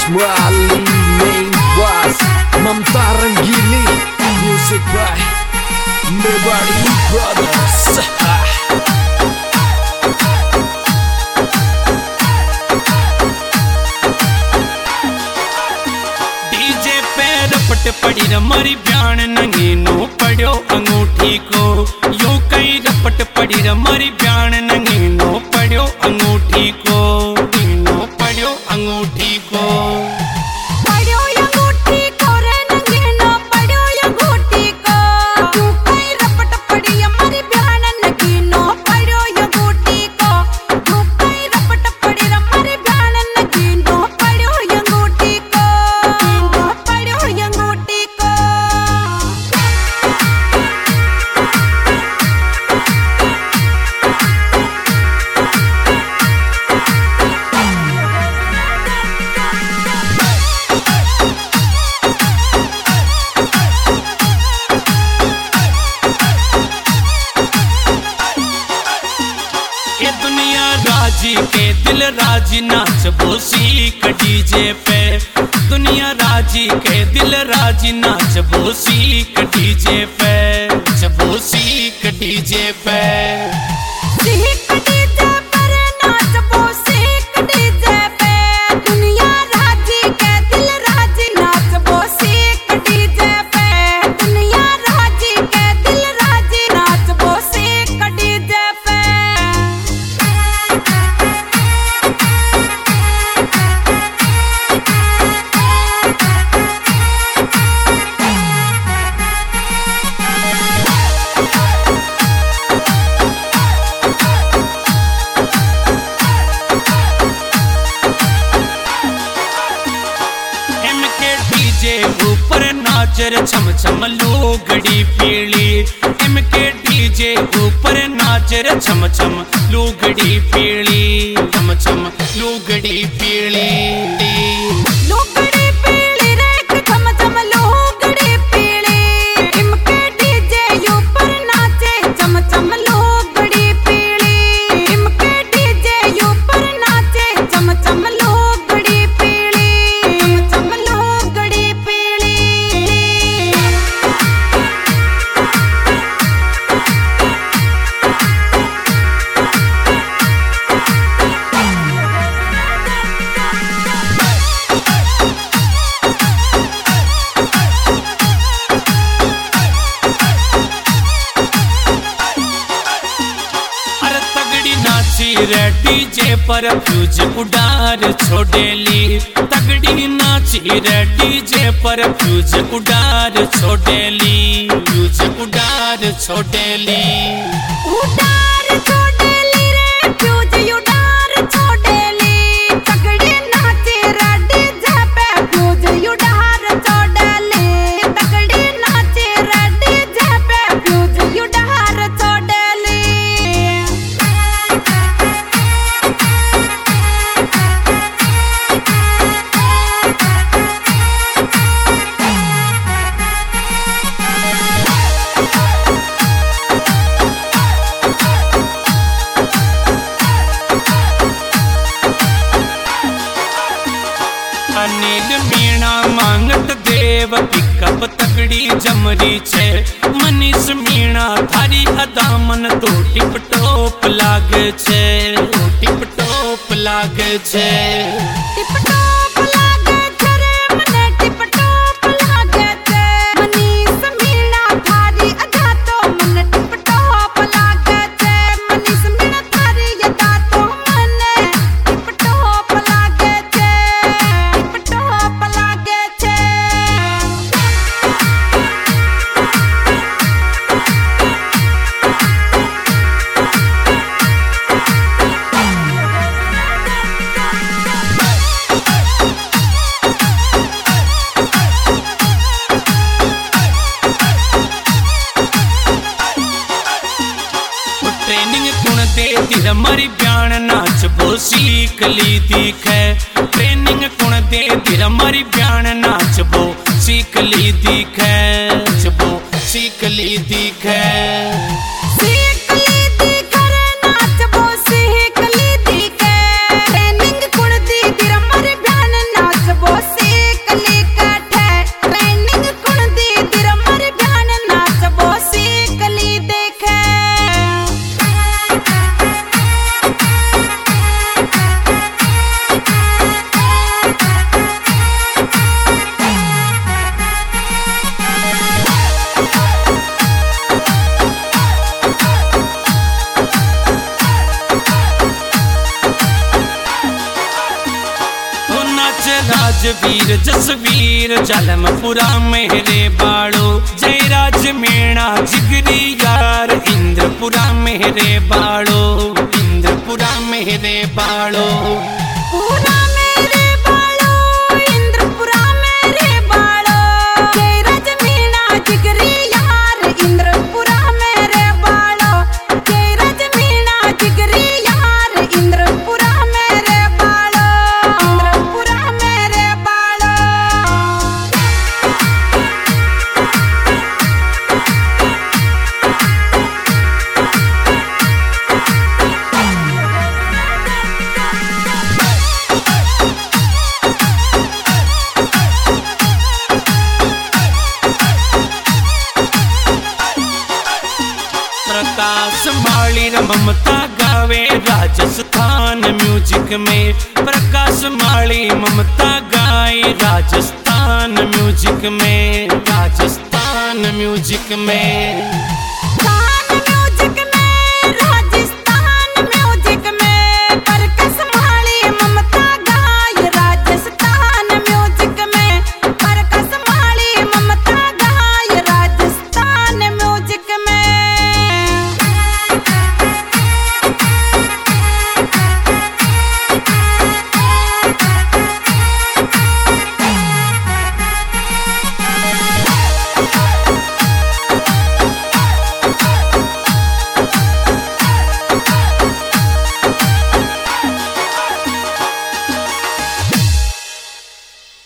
Wali Main Was Mamta Ranggili Music by Mewari Brothers DJ पे रपट पड़ी रमरी ब्यान नंगी नो पड़ो अंगूठी को यो कई रपट पड़ी रमरी ब्यान नंगी नो पड़ो अंगूठी को नो पड़ो अंगूठी को राजी के दिल राजी नाच बोसी डीजे पे दुनिया राजी के दिल राजी नाच बोसी डीजे पे चबोसी डीजे पे ऊपर नाचर छम छम लुगड़ी पीली इनके डीजे ऊपर नाचर छम छम लुगड़ी पीली छम छम लुगड़ी पीली डीजे पर फ्यूज उडार छोड़ेली तगड़ी नाची रे डीजे पर फ्यूज उडार छोड़ेली फ्यूज उडार छोड़ेली उडार छोड़ेली रे फ्यूज उडार छोड़ेली तगड़ी नाची रे डीजे पे फ्यूज उडार छोड़ेली तगड़ी नाची रे डीजे पे फ्यूज उडार छोड़ेली अनिल मीणा मांगट देव पिकअप तगड़ी जमरी छे मनीष मीणा थारी अदामन तो टिप टॉप लागे छे तो टिप टॉप लागे छे टिप टॉप लागे छे रे मने टिप टॉप लागे छे मनीष मीणा थारी अदा तो मने टिप टॉप लागे छे मनीष मीणा थारी अदा तो मने टिप टॉप लागे छे मरी ब्यान नाच बो सीख ली दिखे ट्रेनिंग कुण दे दिल मरी ब्यान नाच बो सीख ली दिखे बो सीख ली दिखे ट्रेनिंग कुण दी दिल मरी ब्यान नाच बो राजवीर जसवीर जलमपुरा मेरे बाड़ो जयराज मीणा जिगरी यार इंद्रपुरा मेरे बाड़ो इंद्रपुरा मेरे बाड़ो पूरा मेरे बाड़ो इंद्रपुरा मेरे बाड़ो जयराज मीणा जिगरी यार इंद्रपुरा मेरे बाड़ो जयराज मीणा जिगरी यार इंद्रपुरा मेरे बाड़ो इंद्रपुरा मेरे बाड़ो प्रकाश माली ममता गावे राजस्थान म्यूजिक में प्रकाश माली ममता गाए राजस्थान म्यूजिक में